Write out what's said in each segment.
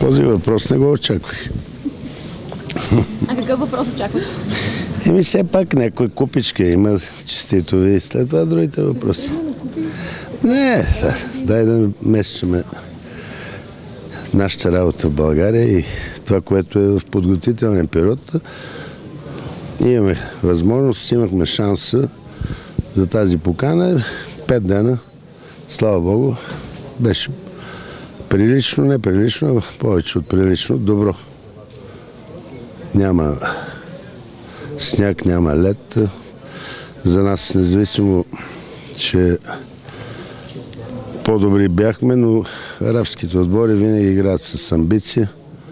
Този въпрос не го очаквах. А какъв въпрос очаквате? Все пак някоя купичка има, честито ви. След това другите въпроси. Не, дай да месечаме нашата работа в България и това, което е в подготвителен период. Имаме възможност, имахме шанса за тази покана. 5 дена, слава Богу, беше прилично, неприлично, повече от прилично, добро. Няма сняг, няма лед. За нас, независимо, че по-добри бяхме, но арабските отбори винаги играят с амбиция.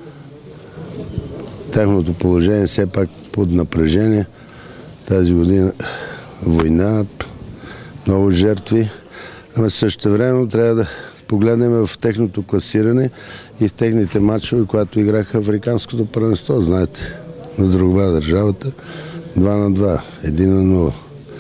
Тяхното положение все пак под напрежение. Тази година война, много жертви. Ама също време трябва да погледнем в техното класиране и в техните матчове, когато играха Африканското първенство. Знаете, на Дрогба държавата 2-2, 1-0,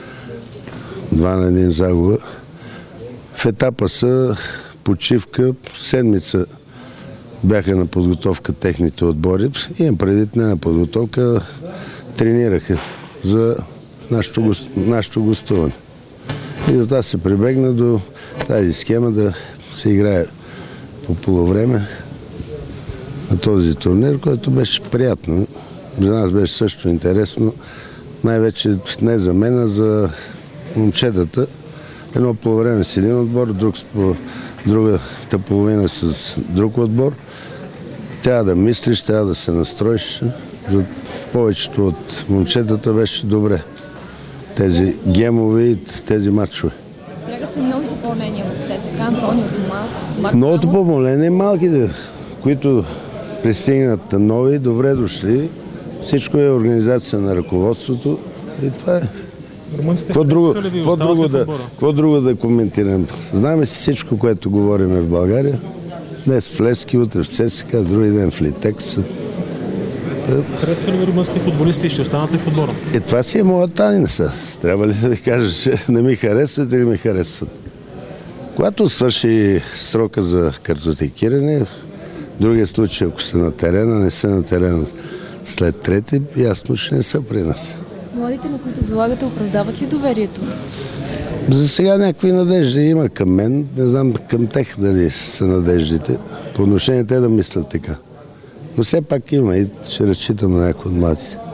2-1 загуба. В етапа са почивка, седмица бяха на подготовка техните отбори. Имам предвид не на подготовка, тренираха за нашето гостуване. И до това се прибегна до тази схема да се играе по полувреме на този турнир, който беше приятно. За нас беше също интересно. Най-вече не за мен, а за момчетата. Едно полувреме с един отбор, другата половина с друг отбор. Трябва да мислиш, трябва да се настроиш. За повечето от момчетата беше добре. Тези гемове и тези матчове. Спрягат се много попълнения в ЦСКА, Антонио Томас. Многото попълнение, малките, които пристигнат нови, добре дошли. Всичко е организация на ръководството и това е. Какво друго да коментирам? Знаем си всичко, което говорим в България. Днес в Левски, утре в ЦСКА, други ден в Литекс. Харесва ли ви румънски футболисти и ще останат ли в отбора? Това си е моя тайна. Трябва ли да ви кажа, че не ми харесват или ми харесват? Когато свърши срока за картотекиране, в другия случай, ако са на терена, не са на терена след трети, ясно, че не са при нас. Младите, на които залагате, оправдават ли доверието? За сега някакви надежди има към мен. Не знам към тях дали са надеждите. По отношение те да мислят така. Но все пак има и ще разчитам на някои от младите.